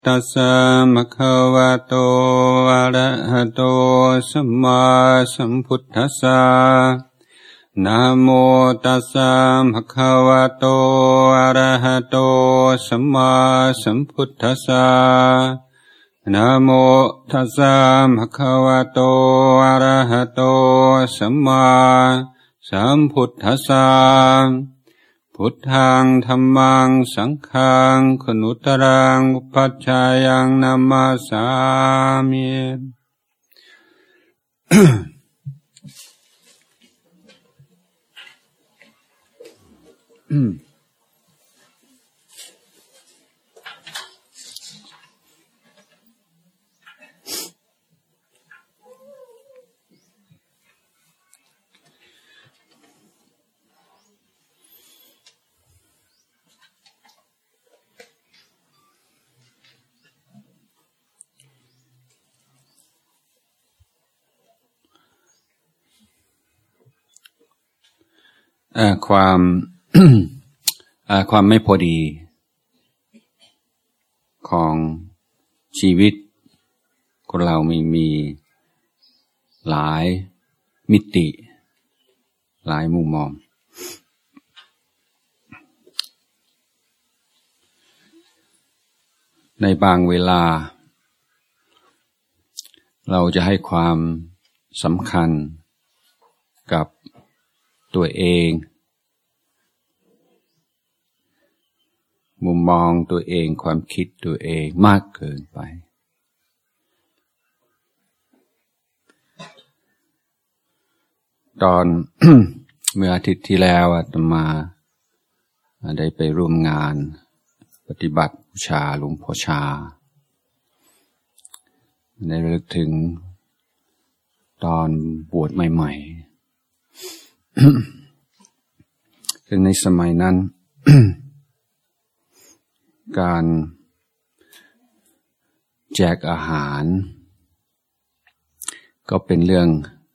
ตัสสะภะคะวะโตอะระหะโตสัมมาสัมพุทธัสสะนะโมตัสสะภะคะวะโตอะระหะโตสัมมาสัมพุทธัสสะนะโมตัสสะภะคะวะโตอะระหะโตสัมมาสัมพุทธัสสะพุทธังธัมมังสังฆังขนุตรังอุปัชฌายังนามาสามิความไม่พอดีของชีวิตคนเรามีหลายมิติหลายมุมมองในบางเวลาเราจะให้ความสำคัญกับตัวเองมุมมองตัวเองความคิดตัวเองมากเกินไปตอน เมื่ออาทิตย์ที่แล้วอาตมาได้ไปร่วมงานปฏิบัติบูชาหลวงพ่อชาได้ระลึกถึงตอนบวชใหม่ๆซึ่งในสมัยนั้น การแจกอาหารก็เป็นเรื่อง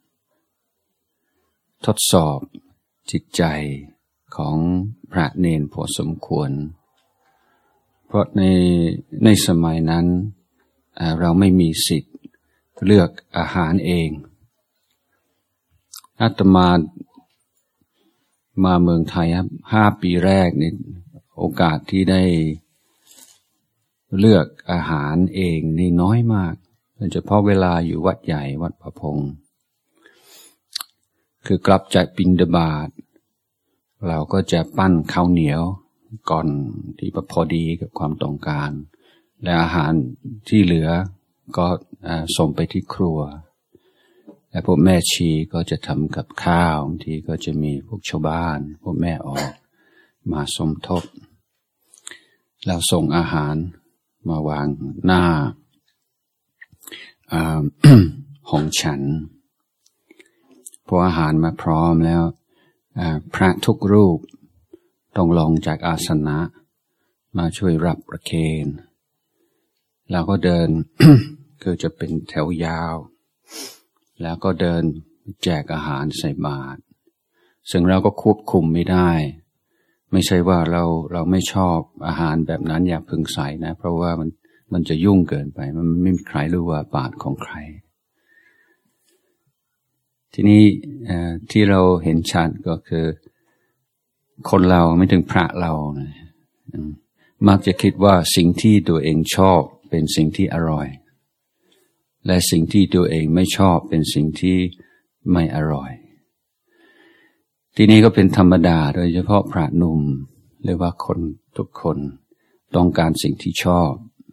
ทดสอบจิตใจของพระเณรพอสมควรเพราะในสมัยนั้นเราไม่มีสิทธิ์เลือกอาหารเองอาตมาเมืองไทยครับ5 ปีแรกนี่โอกาสที่ได้เลือกอาหารเองนี่น้อยมากโดยเฉพาะเวลาอยู่วัดใหญ่วัดประพงคือกลับจากบิณฑบาตเราก็จะปั้นข้าวเหนียวก่อนที่พอดีกับความต้องการและอาหารที่เหลือก็ส่งไปที่ครัวและพวกแม่ชีก็จะทำกับข้าวบางทีก็จะมีพวกชาวบ้านพวกแม่ออกมาสมทบแล้วส่งอาหารมาวางหน้า ห้องฉันพออาหารมาพร้อมแล้วพระทุกรูปต้องลงจากอาสนะมาช่วยรับประเคนแล้วก็เดิน คือจะเป็นแถวยาวแล้วก็เดินแจกอาหารใส่บาตรซึ่งเราก็ควบคุมไม่ได้ไม่ใช่ว่าเราไม่ชอบอาหารแบบนั้นอย่าพึงใส่นะเพราะว่ามันจะยุ่งเกินไปมันไม่มีใครรู้ว่าบาตรของใครทีนี้ที่เราเห็นชัดก็คือคนเราไม่ถึงพระเรานะมักจะคิดว่าสิ่งที่ตัวเองชอบเป็นสิ่งที่อร่อยและสิ่งที่ตัวเองไม่ชอบเป็นสิ่งที่ไม่อร่อยทีนี้ก็เป็นธรรมดาโดยเฉพาะพระหนุ่มหรือว่าคนทุกคนต้องการสิ่งที่ชอบ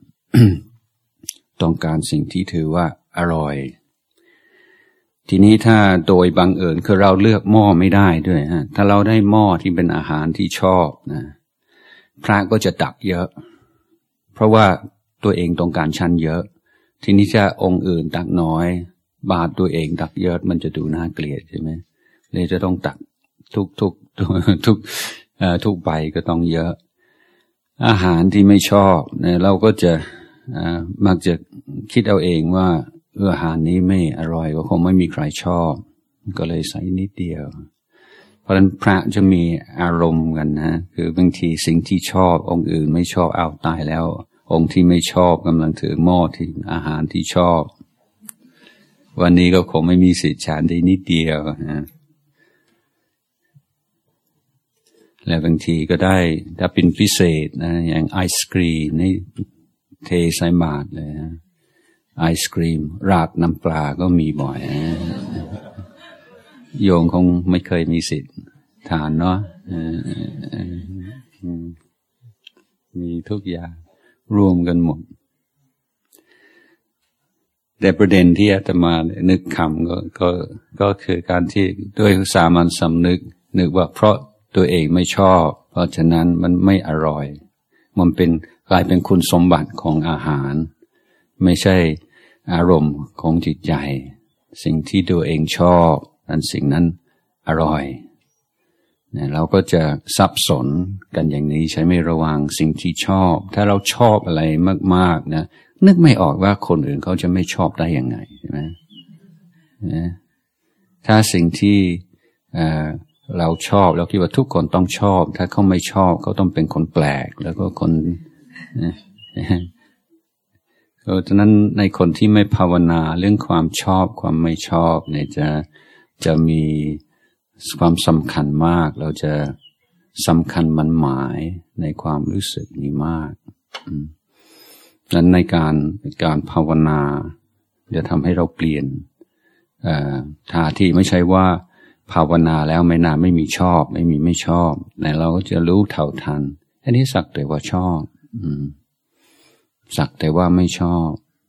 ต้องการสิ่งที่ถือว่าอร่อยทีนี้ถ้าโดยบังเอิญคือเราเลือกหม้อไม่ได้ด้วยฮะถ้าเราได้หม้อที่เป็นอาหารที่ชอบนะพระก็จะตักเยอะเพราะว่าตัวเองต้องการชั้นเยอะทีนี้จะองค์อื่นตักน้อยบาตรตัวเองตักเยอะมันจะดูน่าเกลียดใช่ไหมเลยจะต้องตักทุกใบก็ต้องเยอะอาหารที่ไม่ชอบเนี่ยเราก็จะมักจะคิดเอาเองว่าอาหารนี้ไม่อร่อยก็คงไม่มีใครชอบก็เลยใส่นิดเดียวเพราะฉะนั้นพระจะมีอารมณ์กันนะคือบางทีสิ่งที่ชอบองค์อื่นไม่ชอบเอาตายแล้วองค์ที่ไม่ชอบกำลังถือหม้อที่อาหารที่ชอบวันนี้ก็คงไม่มีสิทธิ์ฉันได้นิดเดียวนะแล้วบางทีก็ได้ถ้าเป็นพิเศษนะอย่างไอศกรีมนี่เทใส่บาตรเลยนะไอศกรีมราดน้ำปลาก็มีบ่อยนะโยมคงไม่เคยมีสิทธิ์ทานเนาะมีทุกอย่างรวมกันหมดแต่ประเด็นที่อาตมานึกคำก็คือการที่ด้วยสามัญสำนึกว่าเพราะตัวเองไม่ชอบเพราะฉะนั้นมันไม่อร่อยมันกลายเป็นคุณสมบัติของอาหารไม่ใช่อารมณ์ของจิตใจสิ่งที่ตัวเองชอบสิ่งนั้นอร่อยเนี่ยเราก็จะสับสนกันอย่างนี้ใช้ไม่ระวังสิ่งที่ชอบถ้าเราชอบอะไรมากๆนะนึกไม่ออกว่าคนอื่นเขาจะไม่ชอบได้ยังไงใช่ไหมถ้าสิ่งที่เราชอบเราคิดว่าทุกคนต้องชอบถ้าเขาไม่ชอบเขาต้องเป็นคนแปลกแล้วก็คนเพราะฉะนั้นในคนที่ไม่ภาวนาเรื่องความชอบความไม่ชอบเนี่ยจะมีความสำคัญมากเราจะสำคัญมันหมายในความรู้สึกนี้มากนั้นในการภาวนาจะทำให้เราเปลี่ยนท่าที่ไม่ใช่ว่าภาวนาแล้วไม่มีชอบไม่ชอบแต่เราก็จะรู้เท่าทันอันนี้สักแต่ว่าชอบสักแต่ว่าไม่ชอบ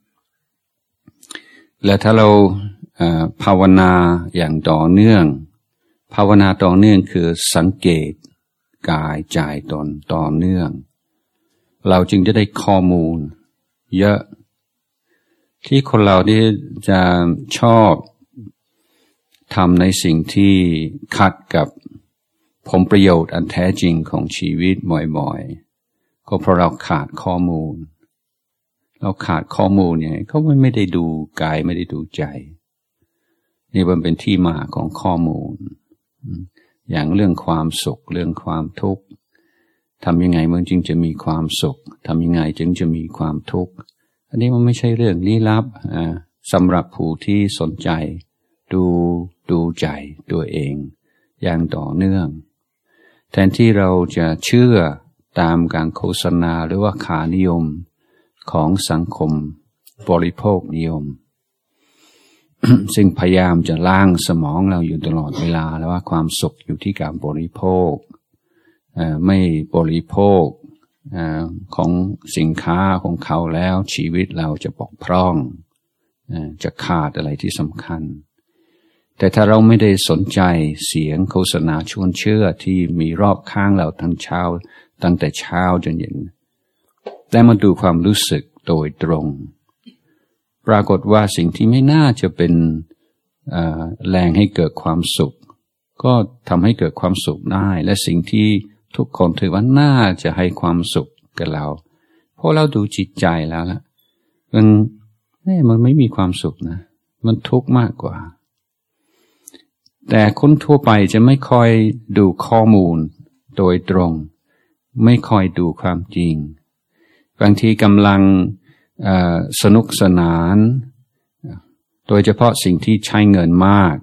แล้วถ้าเราภาวนาอย่างต่อเนื่องภาวนาต่อเนื่องคือสังเกตกายใจตนต่อเนื่องเราจึงจะได้ข้อมูลเยอะที่คนเราที่จะชอบทำในสิ่งที่ขัดกับผลประโยชน์อันแท้จริงของชีวิตบ่อยๆก็เพราะเราขาดข้อมูลเราขาดข้อมูลเนี่ยเขาไม่ได้ดูกายไม่ได้ดูใจนี่มันเป็นที่มาของข้อมูลอย่างเรื่องความสุขเรื่องความทุกข์ทำยังไงมันจึงจะมีความสุขทำยังไงจึงจะมีความทุกข์อันนี้มันไม่ใช่เรื่องลี้ลับสำหรับผู้ที่สนใจดูใจตัวเองอย่างต่อเนื่องแทนที่เราจะเชื่อตามการโฆษณาหรือว่าค่านิยมของสังคมบริโภคนิยม ซึ่งพยายามจะล้างสมองเราอยู่ตลอดเวลาแล้วว่าความสุขอยู่ที่การบริโภคไม่บริโภคของสินค้าของเขาแล้วชีวิตเราจะบกพร่องจะขาดอะไรที่สำคัญแต่ถ้าเราไม่ได้สนใจเสียงโฆษณาชวนเชื่อที่มีรอบข้างเราตั้งแต่เช้าจนเย็นแต่มาดูความรู้สึกโดยตรงปรากฏว่าสิ่งที่ไม่น่าจะเป็นแรงให้เกิดความสุขก็ทำให้เกิดความสุขได้และสิ่งที่ทุกคนถือว่าน่าจะให้ความสุขกับเราเพราะเราดูจิตใจแล้วล่ะมันไม่มีความสุขนะมันทุกข์มากกว่าแต่คนทั่วไปจะไม่ค่อยดูข้อมูลโดยตรงไม่ค่อยดูความจริงบางทีกำลังสนุกสนานโดยเฉพาะสิ่งที่ใช้เงินมาก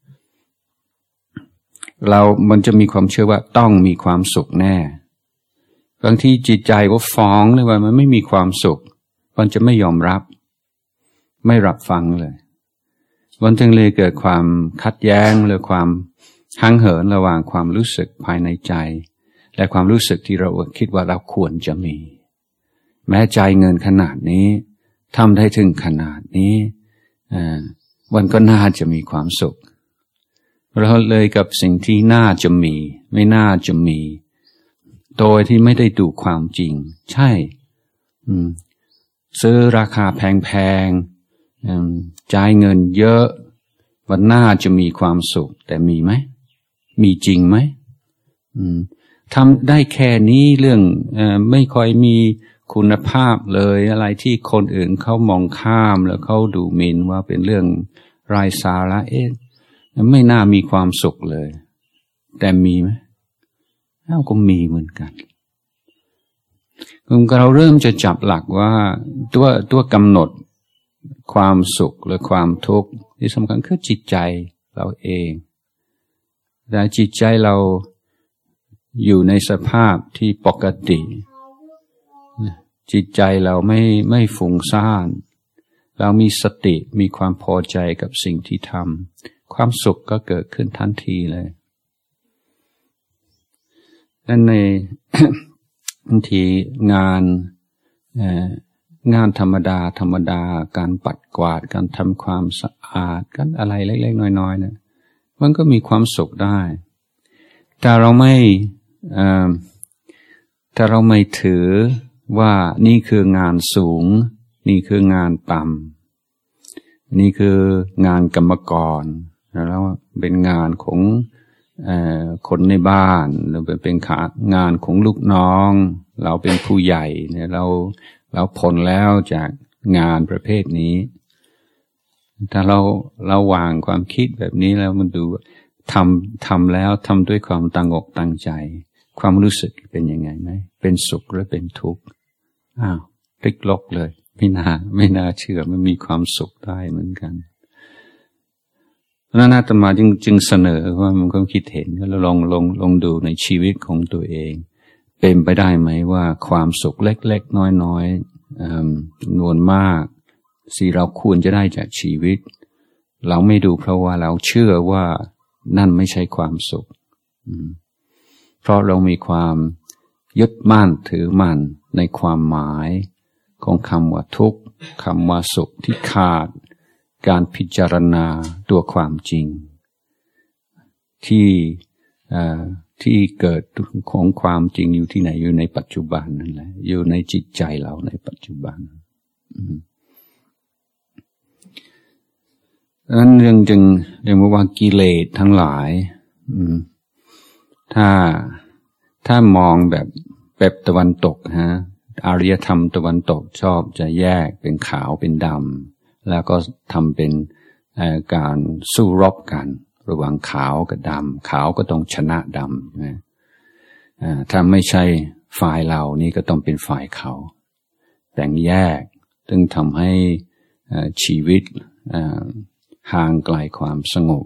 มันจะมีความเชื่อว่าต้องมีความสุขแน่บางทีจิตใจว่าฟ้องเลยว่ามันไม่มีความสุขมันจะไม่ยอมรับไม่รับฟังเลยมันจึงเลยเกิดความขัดแย้งหรือความห่างเหินระหว่างความรู้สึกภายในใจและความรู้สึกที่เราคิดว่าเราควรจะมีแม้ใจเงินขนาดนี้ทำได้ถึงขนาดนี้มันก็น่าจะมีความสุขเราเลยกับสิ่งที่น่าจะมีไม่น่าจะมีโดยที่ไม่ได้ดูความจริงใช่ซื้อราคาแพงๆจ่ายเงินเยอะมันน่าจะมีความสุขแต่มีไหมมีจริงไหมทำได้แค่นี้เรื่องไม่ค่อยมีคุณภาพเลยอะไรที่คนอื่นเขามองข้ามแล้วเขาดูหมิ่นว่าเป็นเรื่องไร้สาระไม่น่ามีความสุขเลยแต่มีไหมก็มีเหมือนกันเราเริ่มจะจับหลักว่าตัวกำหนดความสุขหรือความทุกข์ที่สำคัญคือจิตใจเราเองแต่จิตใจเราอยู่ในสภาพที่ปกติจิตใจเราไม่ฟุ้งซ่านเรามีสติมีความพอใจกับสิ่งที่ทำความสุขก็เกิดขึ้นทันทีเลยนั่นใน บางทีงานธรรมดาการปัดกวาดการทำความสะอาดกันอะไรเล็กๆน้อยๆนะมันก็มีความสุขได้ถ้าเราไม่ถือว่านี่คืองานสูงนี่คืองานต่ำนี่คืองานกรรมกรแล้วเป็นงานของคนในบ้านหรือเป็นงานของลูกน้องเราเป็นผู้ใหญ่เนี่ยเราพ้นแล้วจากงานประเภทนี้ถ้าเราวางความคิดแบบนี้แล้วมันดูทำแล้วทำด้วยความตั้งอกตั้งใจความรู้สึกเป็นยังไงไหมเป็นสุขหรือเป็นทุกข์พลิกล็อกเลยไม่น่าเชื่อมันมีความสุขได้เหมือนกันอาตมาจึงเสนอว่ามันก็คิดเห็นแล้วลองดูในชีวิตของตัวเองเป็นไปได้ไหมว่าความสุขเล็กๆน้อยๆจำนวนมากสิ่งเราควรจะได้จากชีวิตเราไม่ดูเพราะว่าเราเชื่อว่านั่นไม่ใช่ความสุขเพราะเรามีความยึดมั่นถือมั่นในความหมายของคำว่าทุกข์คำว่าสุขที่ขาดการพิจารณาตัวความจริงที่เกิดของความจริงอยู่ที่ไหนอยู่ในปัจจุบันนั่นแหละอยู่ในจิตใจเราในปัจจุบันนั้นจึงเรียกว่ากิเลสทั้งหลายถ้ามองแบบตะวันตกอารยธรรมตะวันตกชอบจะแยกเป็นขาวเป็นดำแล้วก็ทำเป็นการสู้รบกันระหว่างขาวกับดำขาวก็ต้องชนะดำนะถ้าไม่ใช่ฝ่ายเรานี่ก็ต้องเป็นฝ่ายเขาแบ่งแยกซึ่งทำให้ชีวิตห่างไกลความสงบ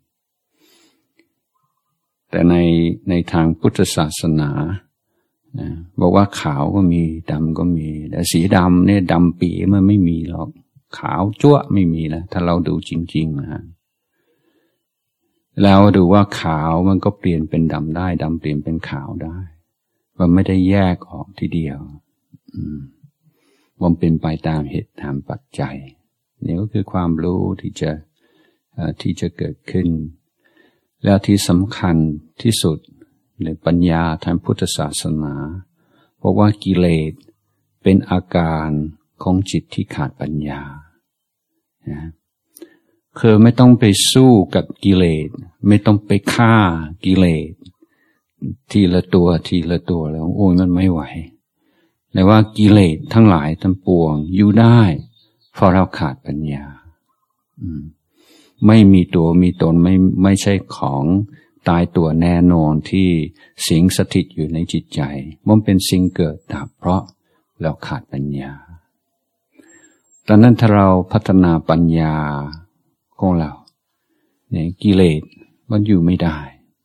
แต่ในทางพุทธศาสนาบอกว่าขาวก็มีดำก็มีแต่สีดำเนี่ยดำปีมันไม่มีหรอกขาวจั่วไม่มีนะถ้าเราดูจริงๆนะแล้วดูว่าขาวมันก็เปลี่ยนเป็นดำได้ดำเปลี่ยนเป็นขาวได้มันไม่ได้แยกออกทีเดียวมันเป็นไปตามเหตุตามปัจจัยนี่ก็คือความรู้ที่จะเกิดขึ้นแล้วที่สำคัญที่สุดในปัญญาทางพุทธศาสนาเพราะว่ากิเลสเป็นอาการของจิตที่ขาดปัญญาคือไม่ต้องไปสู้กับกิเลสไม่ต้องไปฆ่ากิเลสทีละตัวแล้วโอ้ยมันไม่ไหวแต่ว่ากิเลสทั้งหลายทั้งปวงอยู่ได้เพราะเราขาดปัญญาไม่มีตัวมีตนไม่ใช่ของตายตัวแน่นอนที่สิงสถิตอยู่ในจิตใจมันเป็นสิ่งเกิดดับเพราะเราขาดปัญญาดังนั้นถ้าเราพัฒนาปัญญาของเราเนี่ยกิเลสมันอยู่ไม่ได้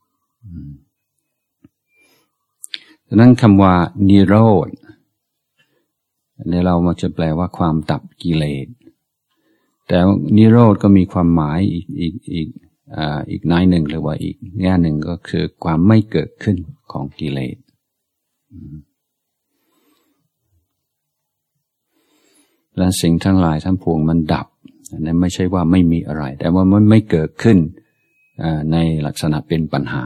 ดังนั้นคำว่านิโรธเนี่ยเรามาจะแปลว่าความดับกิเลสแต่นิโรธก็มีความหมายอีกในหนึ่งหรือว่าอีกแง่หนึ่งก็คือความไม่เกิดขึ้นของกิเลสและสิ่งทั้งหลายทั้งปวงมันดับนั่นไม่ใช่ว่าไม่มีอะไรแต่ว่ามันไม่เกิดขึ้นในลักษณะเป็นปัญหา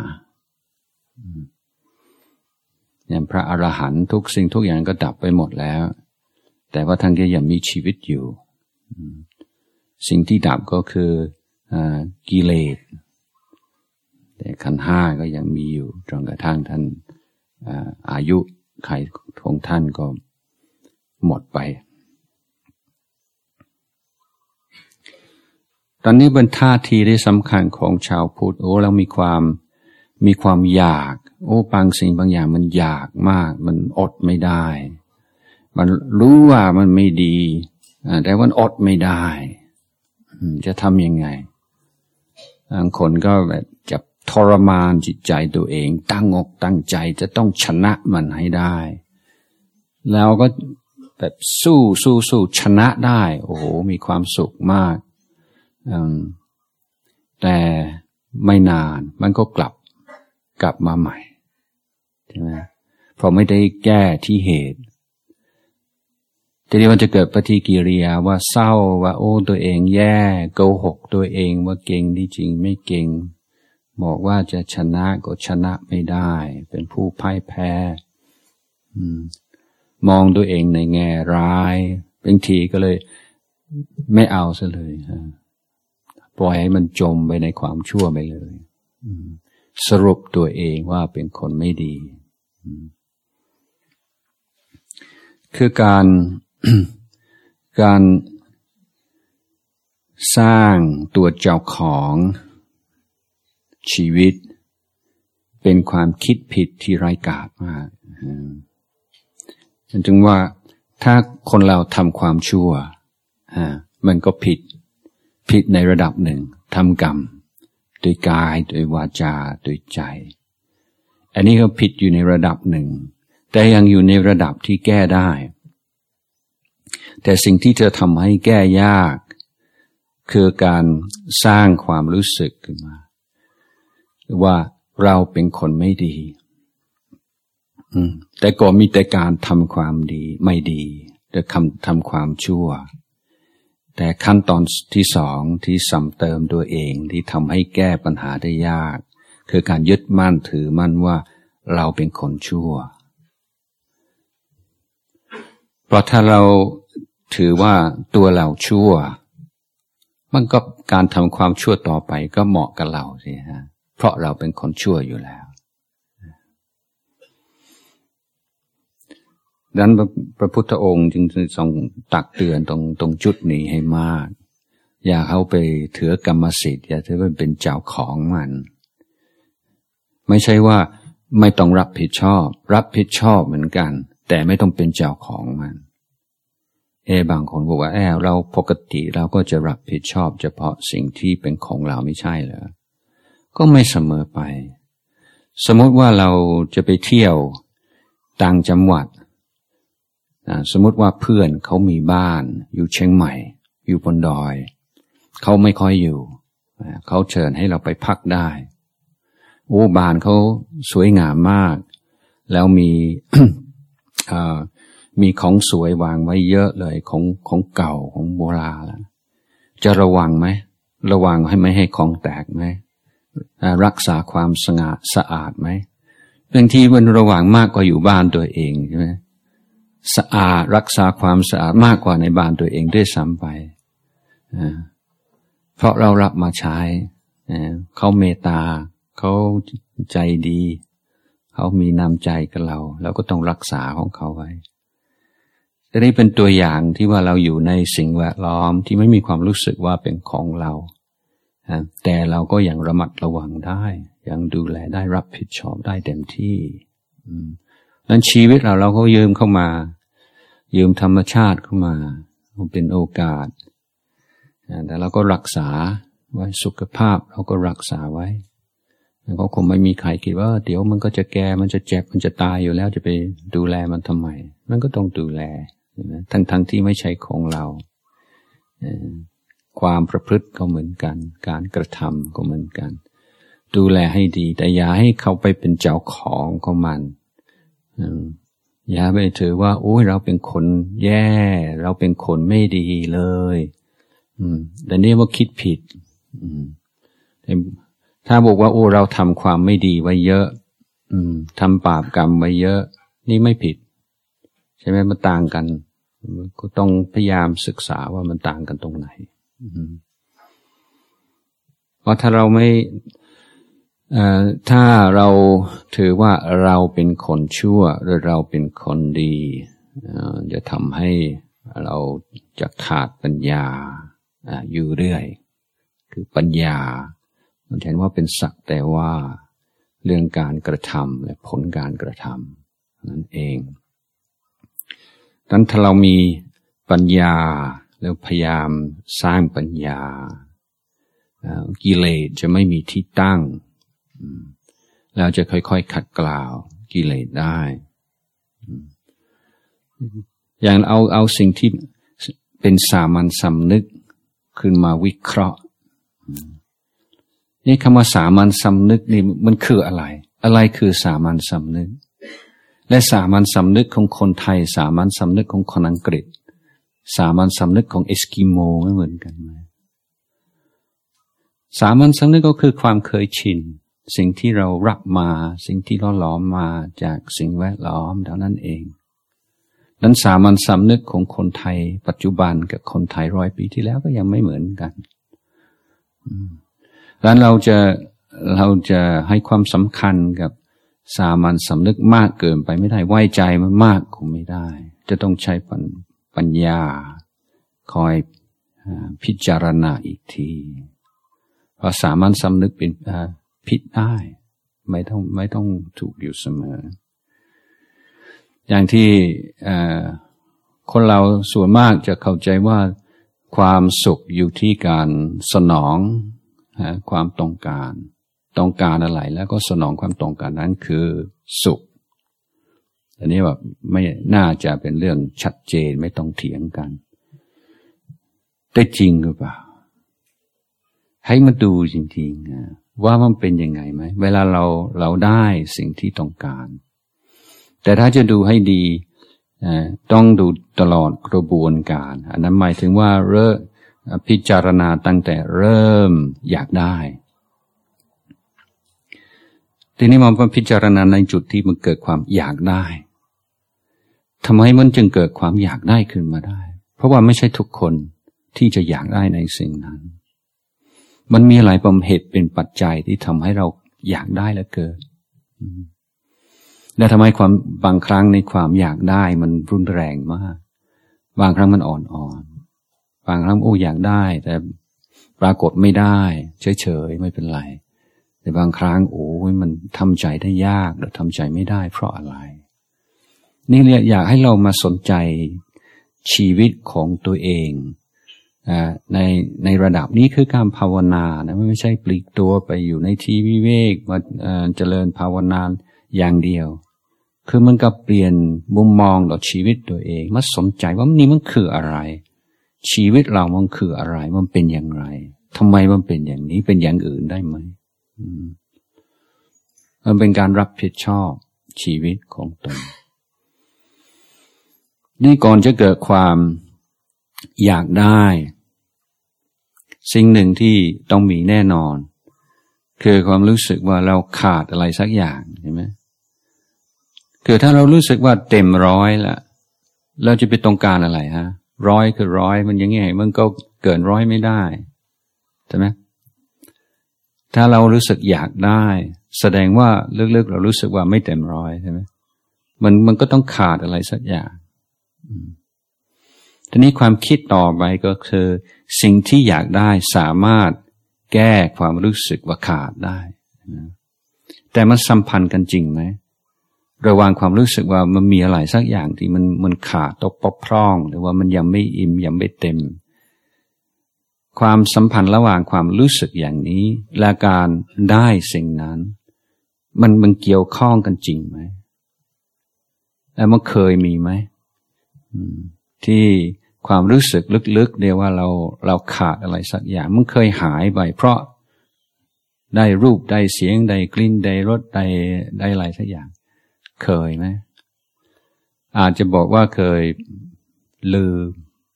อย่างพระอรหันต์ทุกสิ่งทุกอย่างก็ดับไปหมดแล้วแต่ว่าท่านก็ยังมีชีวิตอยู่สิ่งที่ดับก็คือกิเลสแต่ขันธ์ห้าก็ยังมีอยู่จนกระทั่งท่านอายุขัยของท่านก็หมดไปตอนนี้เป็นท่าทีที่สำคัญของชาวพุทธเรามีความอยากบางสิ่งบางอย่างมันอยากมากมันอดไม่ได้มันรู้ว่ามันไม่ดีแต่มันอดไม่ได้จะทำยังไงบางคนก็แบบจะทรมานจิตใจตัวเองตั้งอกตั้งใจจะต้องชนะมันให้ได้แล้วก็แบบสู้ชนะได้โอ้โหมีความสุขมากแต่ไม่นานมันก็กลับมาใหม่ใช่ไหมเพราะไม่ได้แก้ที่เหตุทีนี้มันจะเกิดปฏิกิริยาว่าเศร้าว่าตัวเองแย่โกหกตัวเองว่าเก่งที่จริงไม่เก่งบอกว่าจะชนะก็ชนะไม่ได้เป็นผู้พ่ายแพ้มองตัวเองในแง่ร้ายบางทีก็เลยไม่เอาซะเลยปล่อยให้มันจมไปในความชั่วไปเลยสรุปตัวเองว่าเป็นคนไม่ดีคือการสร้างตัวเจ้าของชีวิตเป็นความคิดผิดที่ไร้กาจมากจึงว่าถ้าคนเราทำความชั่วมันก็ผิดในระดับหนึ่งทำกรรมโดยกายโดยวาจาโดยใจอันนี้ก็ผิดอยู่ในระดับหนึ่งแต่ยังอยู่ในระดับที่แก้ได้แต่สิ่งที่จะทำให้แก้ยากคือการสร้างความรู้สึกขึ้นมาว่าเราเป็นคนไม่ดีแต่ก็มีแต่การทำความดีไม่ดีหรือทำความชั่วแต่ขั้นตอนที่สองที่ซ้ำเติมตัวเองที่ทำให้แก้ปัญหาได้ยากคือการยึดมั่นถือมั่นว่าเราเป็นคนชั่วเพราะถ้าเราถือว่าตัวเราชั่วมันก็การทำความชั่วต่อไปก็เหมาะกับเราสิฮะเพราะเราเป็นคนชั่วอยู่แล้วดังนั้นพระพุทธองค์จึงทรงตักเตือนตรงจุดนี้ให้มากอย่าเข้าไปถือกรรมสิทธิ์อย่าถือว่าเป็นเจ้าของมันไม่ใช่ว่าไม่ต้องรับผิดชอบเหมือนกันแต่ไม่ต้องเป็นเจ้าของมันบางคนบอกว่าเราปกติเราก็จะรับผิดชอบเฉพาะสิ่งที่เป็นของเราไม่ใช่เหรอก็ไม่เสมอไปสมมติว่าเราจะไปเที่ยวต่างจังหวัดสมมติว่าเพื่อนเขามีบ้านอยู่เชียงใหม่อยู่บนดอยเขาไม่ค่อยอยู่เขาเชิญให้เราไปพักได้บ้านเขาสวยงามมากแล้วมี มีของสวยวางไว้เยอะเลยของเก่าของโบราณจะระวังไหมระวังให้ไม่ให้ของแตกไหมรักษาความสะอาดไหมบางทีมันระวังมากกว่าอยู่บ้านตัวเองใช่ไหมสะอาดรักษาความสะอาดมากกว่าในบ้านตัวเองด้วยซ้ำไปเพราะเรารับมาใช้เขาเมตตาเขาใจดีเขามีน้ำใจกับเราเราก็ต้องรักษาของเขาไว้จะได้เป็นตัวอย่างที่ว่าเราอยู่ในสิ่งแวดล้อมที่ไม่มีความรู้สึกว่าเป็นของเราแต่เราก็ยังระมัดระวังได้ยังดูแลได้รับผิดชอบได้เต็มที่นั้นชีวิตเราก็ยืมเข้ามายืมธรรมชาติเข้ามาเป็นโอกาสแต่เราก็รักษาไว้สุขภาพเราก็รักษาไว้แล้วก็คงไม่มีใครคิดว่าเดี๋ยวมันก็จะแก่มันจะเจ็บมันจะตายอยู่แล้วจะไปดูแลมันทำไมมันก็ต้องดูแลทั้งที่ไม่ใช่ของเราความประพฤติก็เหมือนกันการกระทำก็เหมือนกันดูแลให้ดีแต่อย่าให้เขาไปเป็นเจ้าของของมันอย่าไปถือว่าโอ้ยเราเป็นคนแย่เราเป็นคนไม่ดีเลยแต่นี่ว่าคิดผิดถ้าบอกว่าโอ้เราทำความไม่ดีไว้เยอะทำบาปกรรมไว้เยอะนี่ไม่ผิดใช่ไหมมันต่างกันก็ต้องพยายามศึกษาว่ามันต่างกันตรงไหนเพราะถ้าเราไม่ถ้าเราถือว่าเราเป็นคนชั่วหรือเราเป็นคนดีจะทำให้เราจะขาดปัญญาอยู่เรื่อยคือปัญญามันเห็นว่าเป็นสักแต่ว่าเรื่องการกระทำและผลการกระทำนั่นเองดังนั้นถ้าเรามีปัญญาแล้วพยายามสร้างปัญญากิเลสจะไม่มีที่ตั้งแล้วจะค่อยๆขัดเกลากิเลสได้อย่างเอาสิ่งที่เป็นสามัญสำนึกขึ้นมาวิเคราะห์นี่คำว่าสามัญสำนึกนี่มันคืออะไรคือสามัญสำนึกและสามัญสำนึกของคนไทยสามัญสำนึกของคนอังกฤษสามัญสำนึกของเอสกิโมไม่เหมือนกันไหมสามัญสำนึกก็คือความเคยชินสิ่งที่เรารับมาสิ่งที่เราหลอมมาจากสิ่งแวดล้อมเท่านั้นเองนั้นสามัญสำนึกของคนไทยปัจจุบันกับคนไทย100 ปีที่แล้วก็ยังไม่เหมือนกันดังนั้นเราจะให้ความสำคัญกับสามัญสำนึกมากเกินไปไม่ได้ไว้ใจมันมากคงไม่ได้จะต้องใช้ปัญญาคอยพิจารณาอีกทีเพราะสามัญสำนึกเป็นผิดได้ไม่ต้องถูกอยู่เสมออย่างที่คนเราส่วนมากจะเข้าใจว่าความสุขอยู่ที่การสนองความต้องการอะไรแล้วก็สนองความต้องการนั้นคือสุขอันนี้แบบไม่น่าจะเป็นเรื่องชัดเจนไม่ต้องเถียงกันแต่จริงหรือเปล่าให้มาดูจริงๆว่ามันเป็นยังไงไหมเวลาเราได้สิ่งที่ต้องการแต่ถ้าจะดูให้ดีต้องดูตลอดกระบวนการอันนั้นหมายถึงว่าพิจารณาตั้งแต่เริ่มอยากได้ทีนี้มันพิจารณาในจุดที่มันเกิดความอยากได้ทำไมมันจึงเกิดความอยากได้ขึ้นมาได้เพราะว่าไม่ใช่ทุกคนที่จะอยากได้ในสิ่งนั้นมันมีหลายปมเหตุเป็นปัจจัยที่ทำให้เราอยากได้และเกิดและทำไมบางครั้งในความอยากได้มันรุนแรงมากบางครั้งมันอ่อนบางครั้งอยากได้แต่ปรากฏไม่ได้เฉยๆไม่เป็นไรแต่บางครั้งมันทำใจได้ยากและทำใจไม่ได้เพราะอะไรนี่อยากให้เรามาสนใจชีวิตของตัวเองในระดับนี้คือการภาวนานะไม่ใช่ปลีกตัวไปอยู่ในที่วิเวกมาเจริญภาวนาอย่างเดียวคือมันก็เปลี่ยนมุมมองต่อชีวิตตัวเองมาสนใจว่านี่มันคืออะไรชีวิตเรามันคืออะไรมันเป็นอย่างไรทำไมมันเป็นอย่างนี้เป็นอย่างอื่นได้ไหมมันเป็นการรับผิดชอบชีวิตของตนนี่ก่อนจะเกิดความอยากได้สิ่งหนึ่งที่ต้องมีแน่นอนคือความรู้สึกว่าเราขาดอะไรสักอย่างใช่ไหมคือถ้าเรารู้สึกว่าเต็ม100แล้วเราจะไปต้องการอะไร100คือ100มันยังไงมันก็เกิน100ไม่ได้ใช่ไหมถ้าเรารู้สึกอยากได้แสดงว่าลึกๆเรารู้สึกว่าไม่เต็ม100ใช่ไหมมันก็ต้องขาดอะไรสักอย่างทีนี้ความคิดต่อไปก็คือสิ่งที่อยากได้สามารถแก้ความรู้สึกว่าขาดได้แต่มันสัมพันธ์กันจริงไหมระหว่างความรู้สึกว่ามันมีอะไรสักอย่างที่มันขาดตกบกพร่องหรือว่ามันยังไม่อิ่มยังไม่เต็มความสัมพันธ์ระหว่างความรู้สึกอย่างนี้และการได้สิ่งนั้นมันเกี่ยวข้องกันจริงไหมแล้วมันเคยมีไหมที่ความรู้สึกลึกๆเดียวว่าเราขาดอะไรสักอย่างมันเคยหายไปเพราะได้รูปได้เสียงได้กลิ่นได้รสได้อะไรสักอย่างเคยไหมอาจจะบอกว่าเคยลืม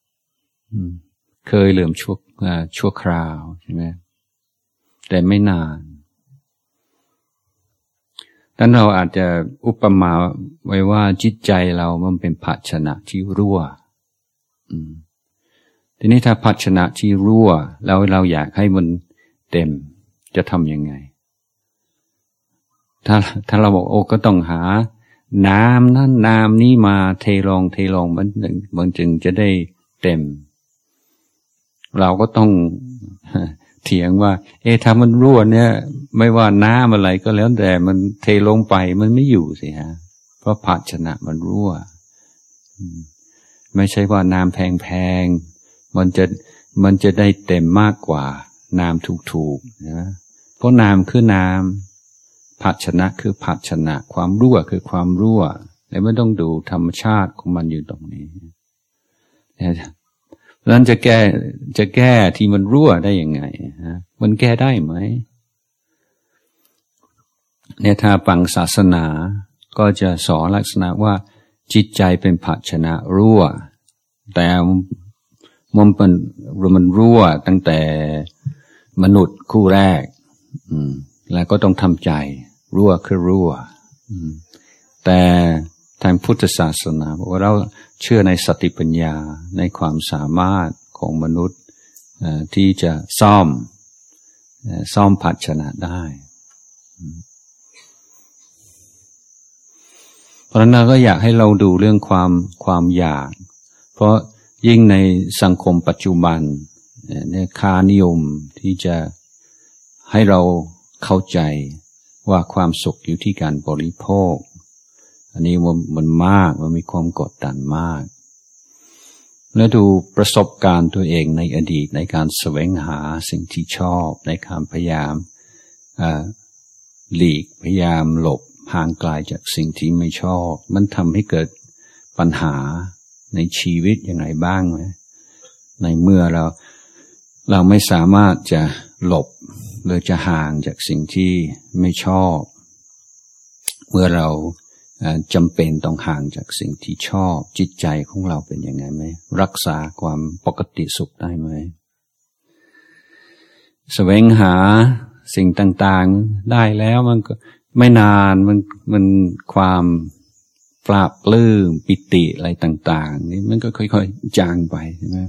ชั่วคราวใช่ไหมแต่ไม่นานดังนั้นเราอาจจะอุปมาไว้ว่าจิตใจเรามันเป็นภาชนะที่รั่วทีนี้ถ้าภาชนะที่รั่วแล้วเราอยากให้มันเต็มจะทำยังไงถ้าเราบอกก็ต้องหาน้ำนั่นน้ำนี้มาเทลงมันจึงจะได้เต็มเราก็ต้องเทเถียงว่าถ้ามันรั่วเนี่ยไม่ว่าน้ำอะไรก็แล้วแต่มันเทลงไปมันไม่อยู่สิฮะเพราะภาชนะมันรั่วไม่ใช่ว่าน้ำแพงๆมันจะได้เต็มมากกว่าน้ำถูกๆนะเพราะน้ำคือน้ำภาชนะคือภาชนะความรั่วคือความรั่วแล้วไม่ต้องดูธรรมชาติของมันอยู่ตรงนี้นั้นจะแก้ที่มันรั่วได้ยังไงฮะมันแก้ได้ไหมเนี่ยถ้าฟังศาสนาก็จะสอนลักษณะว่าจิตใจเป็นภาชนะรั่วแต่มันรั่วตั้งแต่มนุษย์คู่แรกแล้วก็ต้องทำใจรั่วคือรั่วแต่ทางพุทธศาสนาบอกว่าเราเชื่อในสติปัญญาในความสามารถของมนุษย์ที่จะซ่อมภาชนะได้เพราะฉะนั้นเราก็อยากให้เราดูเรื่องความอยากเพราะยิ่งในสังคมปัจจุบันเนี่ยค่านิยมที่จะให้เราเข้าใจว่าความสุขอยู่ที่การบริโภคอันนี้มันมากมันมีความกดดันมากแล้วดูประสบการณ์ตัวเองในอดีตในการแสวงหาสิ่งที่ชอบในการพยายามหลีกพยายามหลบห่างไกลจากสิ่งที่ไม่ชอบมันทำให้เกิดปัญหาในชีวิตยังไงบ้างไหมในเมื่อเราไม่สามารถจะหลบหรือจะห่างจากสิ่งที่ไม่ชอบเมื่อเราจำเป็นต้องห่างจากสิ่งที่ชอบจิตใจของเราเป็นยังไงไหมรักษาความปกติสุขได้ไหมแสวงหาสิ่งต่างๆได้แล้วมันก็ไม่นานมันความปราบปลื้มปิติอะไรต่างๆนี่มันก็ค่อยๆจางไปใช่ไหม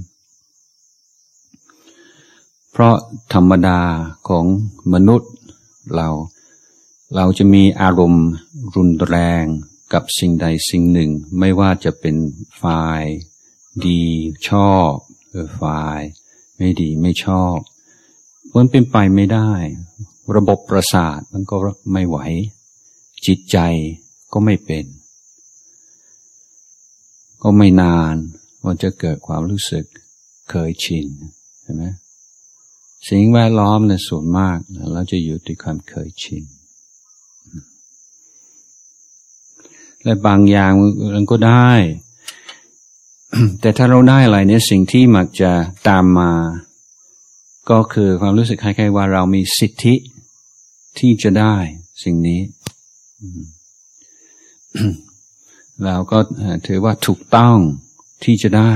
เพราะธรรมดาของมนุษย์เราจะมีอารมณ์รุนแรงกับสิ่งใดสิ่งหนึ่งไม่ว่าจะเป็นฝ่ายดีชอบหรือฝ่ายไม่ดีไม่ชอบมันเป็นไปไม่ได้ระบบประสาทมันก็ไม่ไหวจิตใจก็ไม่เป็นก็ไม่นานมันจะเกิดความรู้สึกเคยชินใช่ไหมสิ่งแวดล้อมในส่วนมากเราจะอยู่ด้วยความเคยชินและบางอย่างมันก็ได้ แต่ถ้าเราได้อะไรเนี่ยสิ่งที่มักจะตามมาก็คือความรู้สึกคล้ายๆว่าเรามีสิทธิที่จะได้สิ่งนี้ เราก็ถือว่าถูกต้องที่จะได้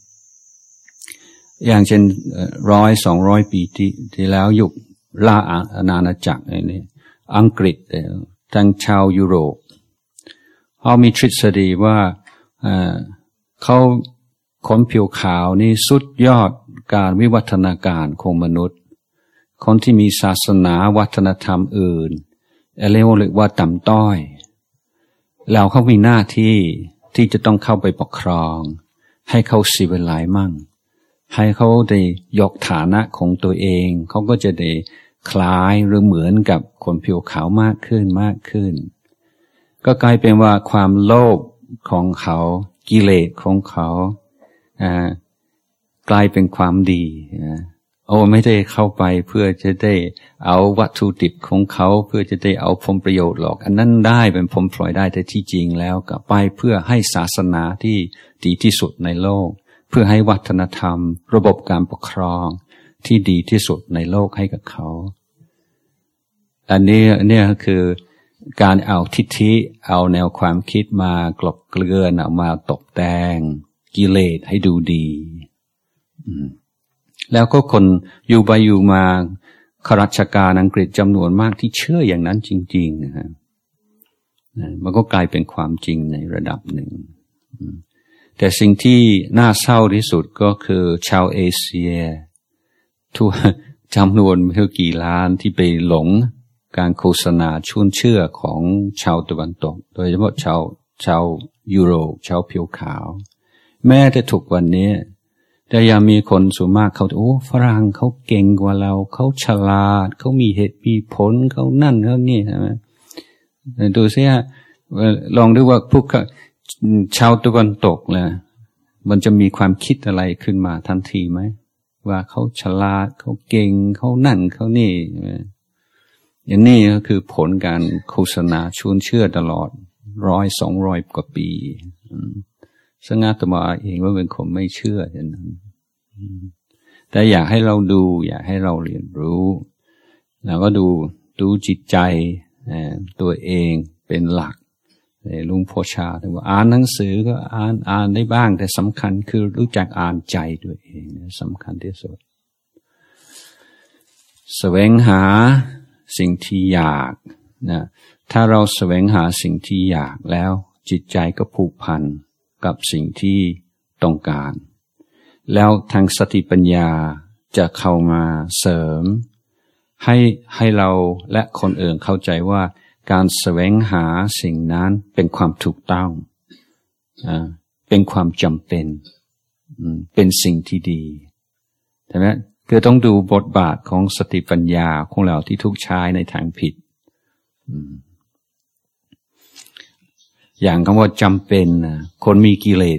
อย่างเช่น100-200 ปีที่แล้วยุคล่าอาณาจักรนี่อังกฤษทั้งชาวยุโรปเขามีทฤษฎีว่าเขาคนผิวขาวนี่สุดยอดการวิวัฒนาการของมนุษย์คนที่มีศาสนาวัฒนธรรมอื่นเรียกว่าต่ำต้อยแล้วเขามีหน้าที่จะต้องเข้าไปปกครองให้เขาสิวิไลซ์มั่งให้เขาได้ยกฐานะของตัวเองเขาก็จะได้คล้ายหรือเหมือนกับคนผิวขาวมากขึ้นก็กลายเป็นว่าความโลภของเขากิเลสของเขากลายเป็นความดีไม่ได้เข้าไปเพื่อจะได้เอาวัตถุดิบของเขาเพื่อจะได้เอาผลประโยชน์หรอกอันนั้นได้เป็นผลพลอยได้แต่ที่จริงแล้วก็ไปเพื่อให้ศาสนาที่ดีที่สุดในโลกเพื่อให้วัฒนธรรมระบบการปกครองที่ดีที่สุดในโลกให้กับเขาอันนี้คือการเอาทิฏฐิเอาแนวความคิดมากลบเกลื่อนเอามาตกแต่งกิเลสให้ดูดีแล้วก็คนอยู่ไปอยู่มาข้าราชการอังกฤษจำนวนมากที่เชื่ออย่างนั้นจริงๆนะฮะมันก็กลายเป็นความจริงในระดับหนึ่งแต่สิ่งที่น่าเศร้าที่สุดก็คือชาวเอเชียทั่วจำนวนไม่รู้กี่ล้านที่ไปหลงการโฆษณาชวนเชื่อของชาวตะวันตกโดยเฉพาะชาวยุโรปชาวผิวขาวแม้แต่ทุกวันนี้แต่ยังมีคนส่วนมากเขาโอ้ฝรั่งเขาเก่งกว่าเราเขาฉลาดเขามีเหตุมีผลเขานั่นเขานี่ใช่ไหมดูซิฮะลองดูว่าพวกชาวตะวันตกเลยมันจะมีความคิดอะไรขึ้นมาทันทีไหมว่าเขาฉลาดเขาเก่งเขานั่นเขานี่อย่างนี้ก็คือผลการโฆษณาชวนเชื่อตลอด100-200 กว่าปีซึ่งอาตมาเองว่าเป็นคนไม่เชื่ออย่างนั้นแต่อยากให้เราดูอยากให้เราเรียนรู้แล้วก็ดูจิตใจตัวเองเป็นหลักลุงโพชาถึงว่าอ่านหนังสือก็อ่านได้บ้างแต่สำคัญคือรู้จักอ่านใจตัวเองสำคัญที่สุดแสวงหาสิ่งที่อยากนะถ้าเราแสวงหาสิ่งที่อยากแล้วจิตใจก็ผูกพันกับสิ่งที่ต้องการแล้วทางสติปัญญาจะเข้ามาเสริมให้เราและคนอื่นเข้าใจว่าการแสวงหาสิ่งนั้นเป็นความถูกต้องเป็นความจำเป็นเป็นสิ่งที่ดีใช่ไหมคือต้องดูบทบาทของสติปัญญาของเราที่ถูกใช้ในทางผิดอย่างคำว่าจำเป็นคนมีกิเลส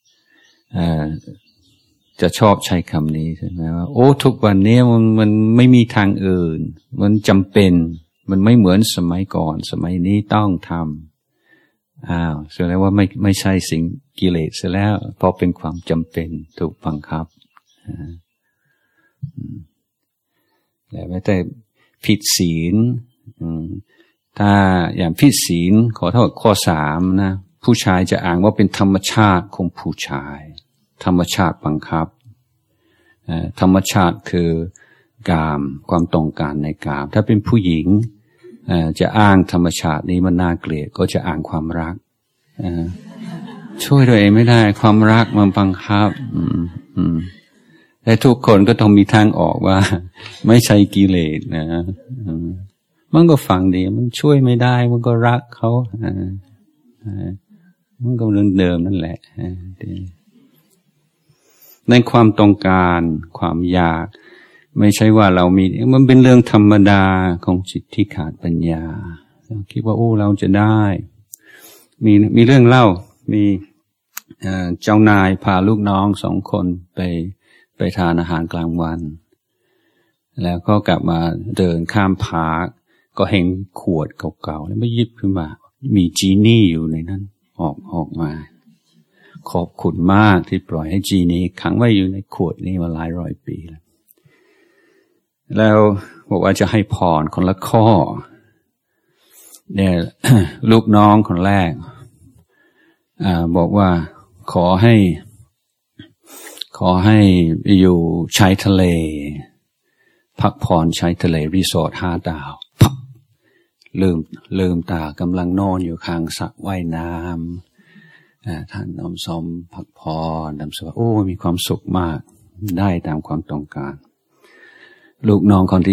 จะชอบใช้คำนี้ใช่ไหมว่าโอ้ทุกวันนี้มันไม่มีทางอื่นมันจำเป็นมันไม่เหมือนสมัยก่อนสมัยนี้ต้องทำแสดงว่าไม่ใช่สิ่งกิเลสเสียแล้วเพราะเป็นความจำเป็นถูกบังคับแต่ไม่ได้ผิดศีลถ้าอย่างผิดศีลขอโทษข้อ3นะผู้ชายจะอ้างว่าเป็นธรรมชาติของผู้ชายธรรมชาติบังคับธรรมชาติคือกามความต้องการในกามถ้าเป็นผู้หญิงจะอ้างธรรมชาตินี้มันน่าเกลียดก็จะอ้างความรักช่วยตัวเองไม่ได้ความรักมันบังคับแต่ทุกคนก็ต้องมีทางออกว่าไม่ใช่กิเลสนะมันก็ฟังดีมันช่วยไม่ได้มันก็รักเขามันก็เรื่องเดิมนั่นแหละในความต้องการความอยากไม่ใช่ว่าเรามีมันเป็นเรื่องธรรมดาของจิตที่ขาดปัญญาคิดว่าโอ้เราจะได้มีเรื่องเล่ามีเจ้านายพาลูกน้อง2 คนไปทานอาหารกลางวันแล้วก็กลับมาเดินข้ามพาร์คก็เห็นขวดเก่าๆแล้วไม่หยิบขึ้นมามีจีนี่อยู่ในนั้นออกมาขอบคุณมากที่ปล่อยให้จีนี่ขังไว้อยู่ในขวดนี้มาหลายร้อยปีแล้วบอกว่าจะให้พรคนละข้อเนี่ย ลูกน้องคนแรกบอกว่าขอให้อยู่ชายทะเลพักผ่อนชายทะเลรีสอร์ท5 ดาวลืมตากำลังนอนอยู่ข้างสระว่ายน้ำท่านน้อมซ้อมพักผ่อนน้ำสบายโอ้มีความสุขมากได้ตามความต้องการลูกน้องคนที่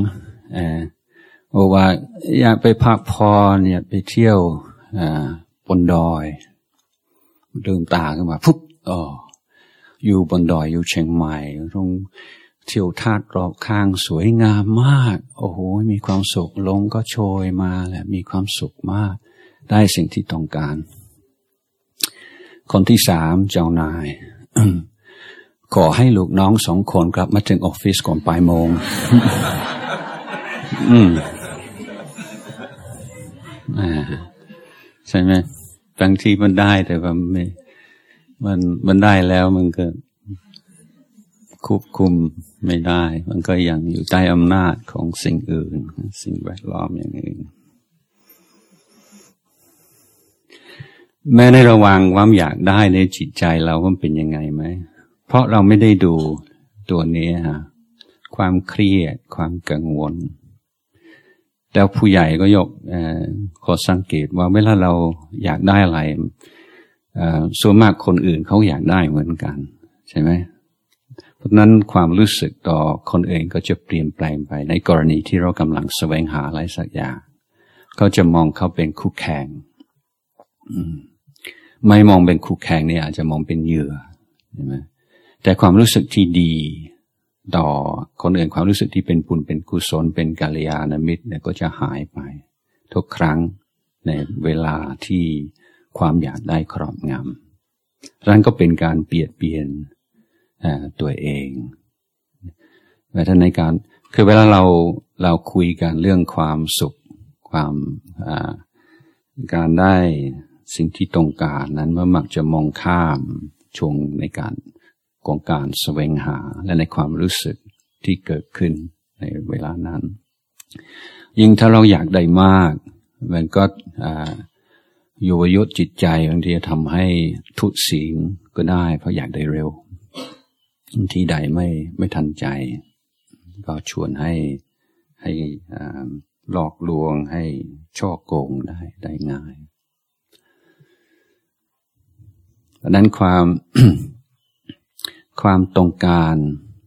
2บอกว่าอยากไปพักผ่อนเนี่ยไปเที่ยวบนดอยลืมตาขึ้นมาปุ๊บอยู่บนดอยอยู่เชียงใหม่ตรงเที่ยวทาดรอบข้างสวยงามมากโอ้โหมีความสุขลมก็โชยมาแหละมีความสุขมากได้สิ่งที่ต้องการคนที่3เจ้านาย ขอให้ลูกน้อง2 คนกลับมาถึงออฟฟิศก่อน8 โมง ใช่ไหมบางทีมันได้แต่ว่ามันได้แล้วมันก็ควบคุมไม่ได้มันก็ยังอยู่ใต้อำนาจของสิ่งอื่นสิ่งแวดล้อมอย่างอื่นแม้ในระหว่างความอยากได้ในจิตใจเราว่าเป็นยังไงไหมเพราะเราไม่ได้ดูตัวนี้ความเครียดความกังวลแต่ผู้ใหญ่ก็ยกขอสังเกตว่าเวลาเราอยากได้อะไรส่วนมากคนอื่นเขาอยากได้เหมือนกันใช่ไหมเพราะนั้นความรู้สึกต่อคนอื่นก็จะเปลี่ยนแปลงไปในกรณีที่เรากำลังแสวงหาอะไรสักอย่างก็จะมองเขาเป็นคู่แข่งไม่มองเป็นคู่แข่งเนี่ยอาจจะมองเป็นเหยื่อใช่ไหมแต่ความรู้สึกที่ดีต่อคนอื่นความรู้สึกที่เป็นบุญเป็นกุศลเป็นกัลยาณมิตรเนี่ยก็จะหายไปทุกครั้งในเวลาที่ความอยากได้ครอบงำนั่นก็เป็นการเบียดเบียนตัวเองแต่ถ้าในการคือเวลาเราคุยกันเรื่องความสุขความการได้สิ่งที่ตรงการนั้นมันมักจะมองข้ามช่วงในการของการแสวงหาและในความรู้สึกที่เกิดขึ้นในเวลานั้นยิ่งถ้าเราอยากได้มากมันก็ยั่วยวนจิตใจบางทีจะทำให้ทุศีลก็ได้เพราะอยากได้เร็วที่ใดไม่ทันใจก็ชวนให้หลอกลวงให้ช่อโกงได้ง่ายดังนั้นความ ความต้องการ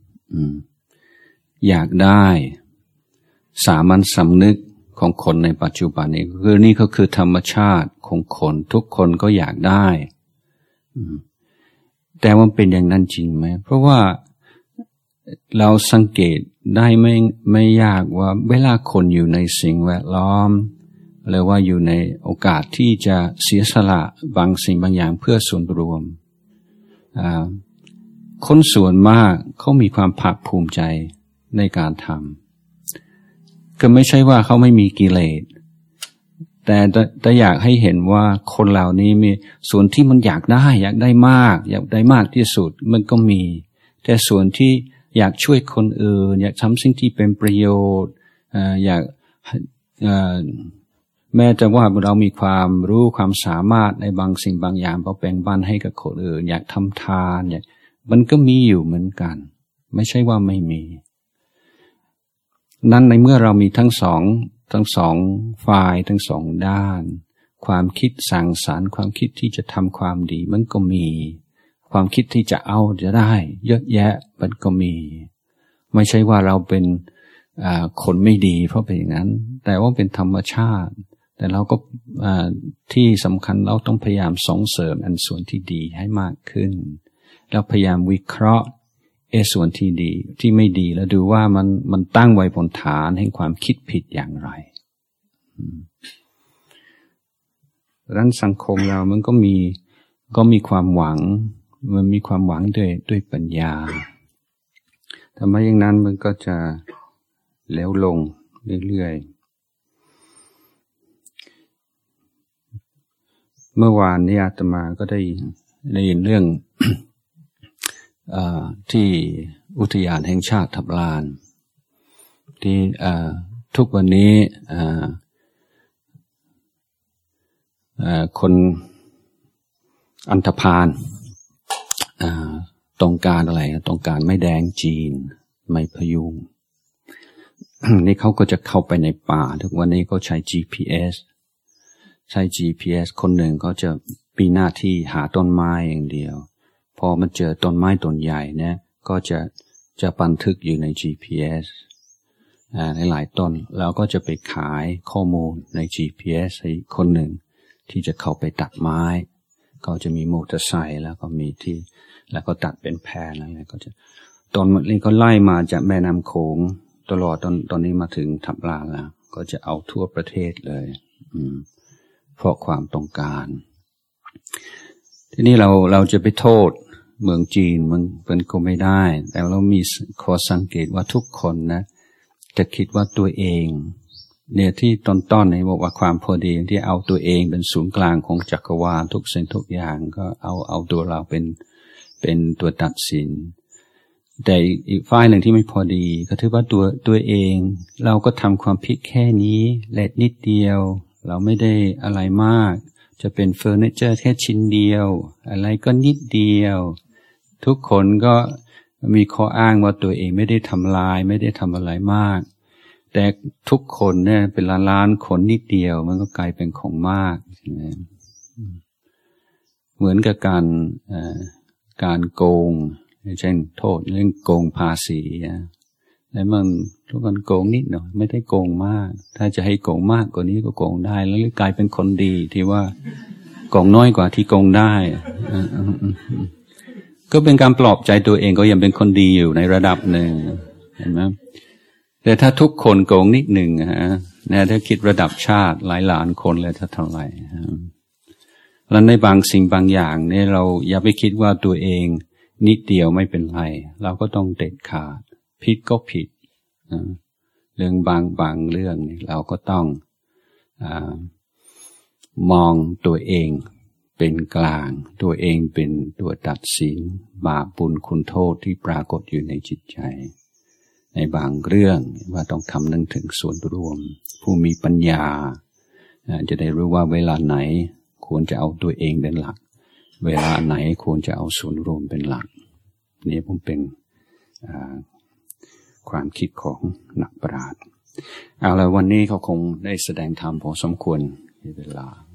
อยากได้สามัญสำนึกของคนในปัจจุบันนี้คือนี่ก็คือธรรมชาติของคนทุกคนก็อยากได้แต่ว่าเป็นอย่างนั้นจริงไหมเพราะว่าเราสังเกตได้ไม่ยากว่าเวลาคนอยู่ในสิ่งแวดล้อมหรือว่าอยู่ในโอกาสที่จะเสียสละบางสิ่งบางอย่างเพื่อส่วนรวมคนส่วนมากเขามีความภาคภูมิใจในการทำก็ไม่ใช่ว่าเขาไม่มีกิเลสแต่อยากให้เห็นว่าคนเหล่านี้มีส่วนที่มันอยากได้มากอยากได้มากที่สุดมันก็มีแต่ส่วนที่อยากช่วยคนอื่นอยากทำสิ่งที่เป็นประโยชน์อยากแม้แต่ว่าเรามีความรู้ความสามารถในบางสิ่งบางอย่างเราแบ่งปันให้กับคนอื่นอยากทำทานมันก็มีอยู่เหมือนกันไม่ใช่ว่าไม่มีนั้นในเมื่อเรามีทั้งสองฝ่ายทั้งสองด้านความคิดสร้างสรรค์ความคิดที่จะทำความดีมันก็มีความคิดที่จะเอาจะได้เยอะแยะมันก็มีไม่ใช่ว่าเราเป็นคนไม่ดีเพราะเป็นอย่างนั้นแต่ว่าเป็นธรรมชาติแต่เราก็ที่สำคัญเราต้องพยายามส่งเสริมอันส่วนที่ดีให้มากขึ้นแล้วพยายามวิเคราะห์ส่วนที่ดีที่ไม่ดีแล้วดูว่ามันตั้งไว้บนฐานแห่งความคิดผิดอย่างไรดังนั้นสังคมเรามันก็มีความหวังมันมีความหวังด้วยปัญญาทำไมอย่างนั้นมันก็จะแล้วลงเรื่อยๆเมื่อวานนี้อาตมาก็ได้ยินเรื่อง ที่อุทยานแห่งชาติทับลานที่ทุกวันนี้คนอันธพาลต้องการอะไรต้องการไม้แดงจีนไม้พยุง นี่เขาก็จะเข้าไปในป่าทุกวันนี้ก็ใช้ GPS คนหนึ่งเขาจะมีหน้าที่หาต้นไม้อย่างเดียวพอมันเจอต้นไม้ต้นใหญ่เนี่ยก็จะบันทึกอยู่ใน GPS ในหลายต้นแล้วก็จะไปขายข้อมูลใน GPS ให้คนหนึ่งที่จะเข้าไปตัดไม้เขาจะมีมอเตอร์ไซค์แล้วก็มีที่แล้วก็ตัดเป็นแพรอะไรก็จะต้นนี้ก็ไล่มาจากแม่น้ำโขงตลอดตอนนี้มาถึงทับลานแล้วก็จะเอาทั่วประเทศเลยเพราะความต้องการทีนี้เราจะไปโทษเมืองจีนมันก็ไม่ได้แต่เรามีข้อสังเกตว่าทุกคนนะจะคิดว่าตัวเองเนี่ยที่ต้นๆเนี่ยบอกว่าความพอดีที่เอาตัวเองเป็นศูนย์กลางของจักรวาลทุกสิ่งทุกอย่างก็เอาตัวเราเป็นตัวตัดสินแต่อีกฝ่ายหนึ่งที่ไม่พอดีก็ถือว่าตัวเองเราก็ทำความผิดแค่นี้เล็กนิดเดียวเราไม่ได้อะไรมากจะเป็นเฟอร์นิเจอร์แค่ชิ้นเดียวอะไรก็นิดเดียวทุกคนก็มีข้ออ้างว่าตัวเองไม่ได้ทำลายไม่ได้ทำอะไรมากแต่ทุกคนเนี่ยเป็นล้านๆคนนิดเดียวมันก็กลายเป็นของมากเหมือนกับการโกงเช่นโทษเรื่องโกงภาษีแล้วมันทุกคนโกงนิดหน่อยไม่ได้โกงมากถ้าจะให้โกงมากกว่านี้ก็โกงได้แล้วกลายเป็นคนดีที่ว่าโกงน้อยกว่าที่โกงได้ก็เป็นการปลอบใจตัวเองก็ยังเป็นคนดีอยู่ในระดับหนึ่งเห็นไหมแต่ถ้าทุกคนโกงนิดหนึ่งนะถ้าคิดระดับชาติหลายล้านคนเลยเท่าไหร่แล้วในบางสิ่งบางอย่างเนี่ยเราอย่าไปคิดว่าตัวเองนิดเดียวไม่เป็นไรเราก็ต้องเด็ดขาดผิดก็ผิดเรื่องบางเรื่องนี่เราก็ต้องมองตัวเองเป็นกลางตัวเองเป็นตัวตัดสินบาปบุญคุณโทษที่ปรากฏอยู่ในจิตใจในบางเรื่องว่าต้องคำนึงถึงส่วนรวมผู้มีปัญญาจะได้รู้ว่าเวลาไหนควรจะเอาตัวเองเป็นหลักเวลาไหนควรจะเอาส่วนรวมเป็นหลักนี่ผมเป็นความคิดของนักปราชญ์เอาละวันนี้เขาคงได้แสดงธรรมพอสมควรในเวลา